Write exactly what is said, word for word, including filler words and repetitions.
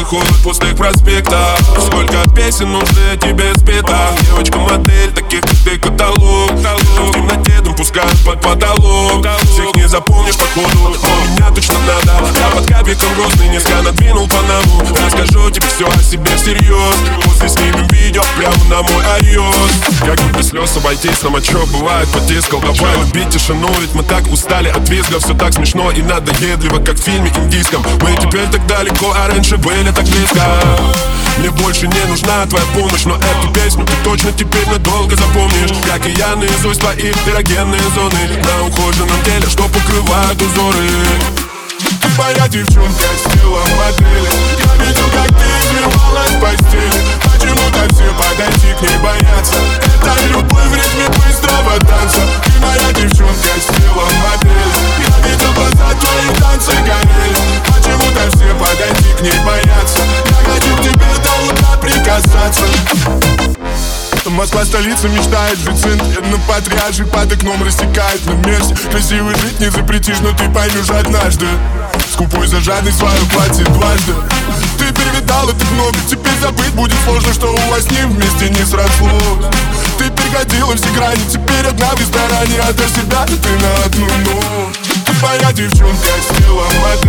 выходит в пустых проспектах. Сколько песен нужны тебе спета. Девочка-модель, таких как ты каталог. Лежим в темноте, дым пускают под потолок. Всех не запомнишь походу, но меня точно надо. Я под капиком грустный, низко надвинул панаму. Расскажу тебе все о себе всерьез. После снимем видео прямо на мой iOS. Как бы без слез обойтись, нам чё бывает потискал. Давай любить тишину, ведь мы так устали от визга. Все так смешно и надоедливо, как в фильме индийском. Мы теперь так далеко, а раньше были так близко. Мне больше не нужна твоя помощь, но эту песню ты точно теперь надолго запомнишь. Как и я наизусть твои эрогенные зоны на ухоженном теле, что покрывают узоры. Ты моя девчонка с телом модели. Я видел, как ты извивалась в постели. Почему-то все подойти к ней боятся. Это любовь в ритме быстрого танца. Ты моя девчонка с телом модели. Я видел, глаза твои танцы горели. Почему-то все подойти к ней боятся. Я хочу к тебе до утра прикасаться. Москва столица, мечтает жить сын. На патриарших под окном рассекает на мерсе. Красиво жить не запретишь, но ты поймешь однажды. Скупой за жадность свою платье дважды. Ты перевидала так много, теперь забыть будет сложно, что у вас с ним вместе не срослось. Ты переходила все грани, теперь одна в ресторане. Отдашь себя ты на одну ночь. Ты моя девчонка с телом